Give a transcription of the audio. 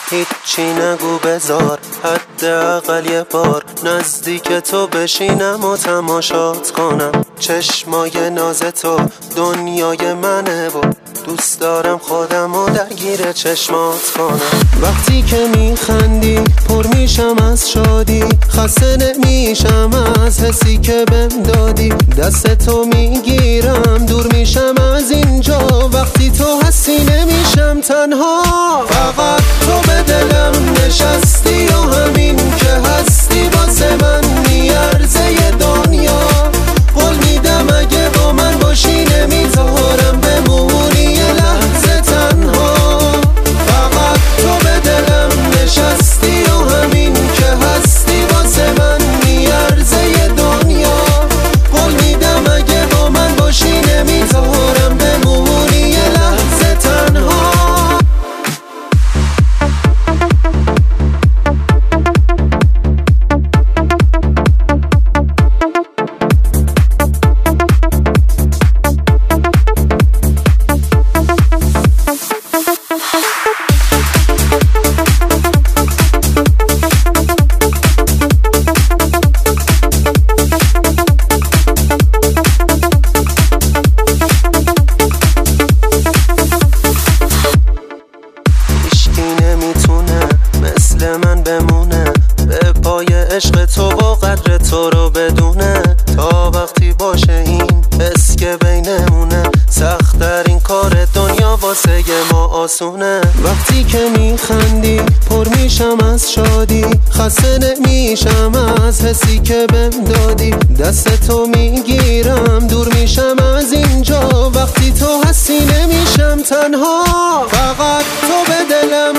هیچی نگو بذار حداقل یه بار نزدیک تو بشینم و تماشات کنم. چشمای ناز تو دنیای منه و دوست دارم خودم و درگیر چشمات کنم. وقتی که میخندی پر میشم از شادی، خسته نمیشم از حسی که بهم دادی. دست تو میگیرم دور میشم از اینجا، وقتی تو هستی نمیشم تنها. فقط تو به دلم نشستی و همین که هستی واسه من میارزه ی دنیا. قول میدم اگه با من باشی نمیذارم بمونی یه لحظه تنها. فقط تو به دلم نشستی و همین که هستی واسه من میارزه ی دنیا. قول میدم اگه با من باشی نمیذارم بمونی یه لحظه تنها. مثل من بمونه به پای عشق تو و قدر تو رو بدونه، تا وقتی باشه این حس که بینمونه. سخت در این کار دنیا واسه ما آسونه. وقتی که میخندی پر میشم از شادی، خسته نمیشم از حسی که بهم دادی. دست تو میگیرم دور میشم از اینجا، وقتی تو هستی نمیشم تنها. فقط تو به دلم